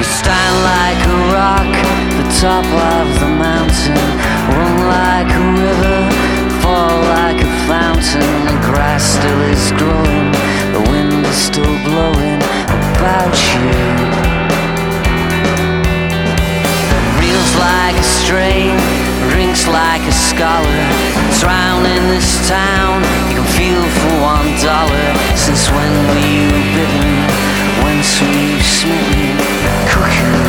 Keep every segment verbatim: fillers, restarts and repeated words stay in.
stand like a rock, the top of the mountain. Run like a river, fall like a fountain. The grass still is growing, the wind is still blowing about you. Reels like a strain, drinks like a scholar. Drown in this town, you can feel for one dollar. Since when were you bitten? Whence were you smitten? Cuckoo.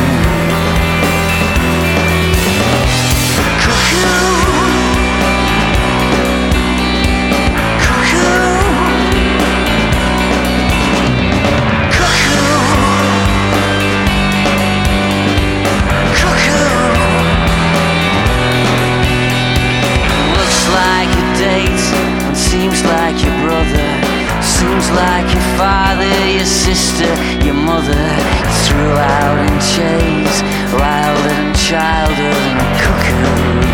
Seems like your brother, seems like your father, your sister, your mother. You threw out in chains, wilder than childhood and cuckoo.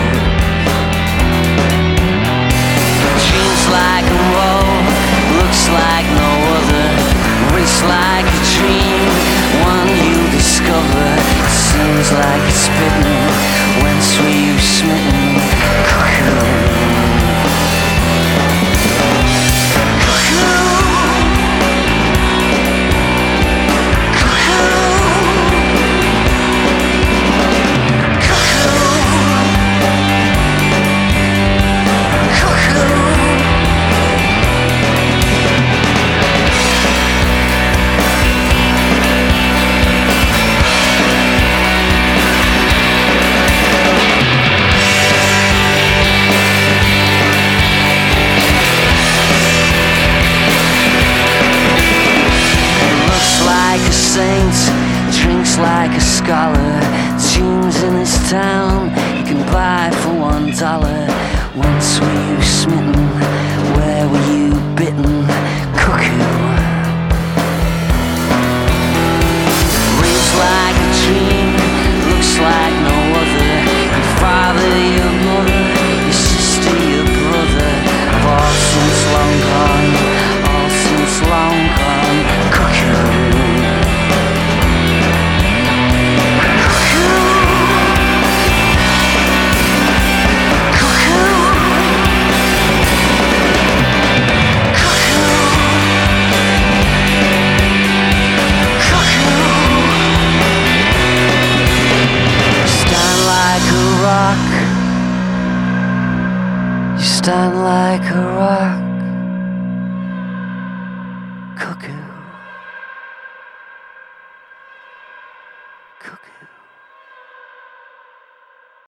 Dreams like a woe, looks like no other. Race like a dream, one you discover. Seems like it's bitten, whence were you smitten? Cuckoo. Drinks like a scholar, tunes in this town you can buy for one dollar. Whence were you smitten? Where were you bitten? Cuckoo. Reads like a dream, looks like no other. Your father, your mother, your sister, your brother, have all since long gone, all since long gone. Cuckoo. Stand like a rock.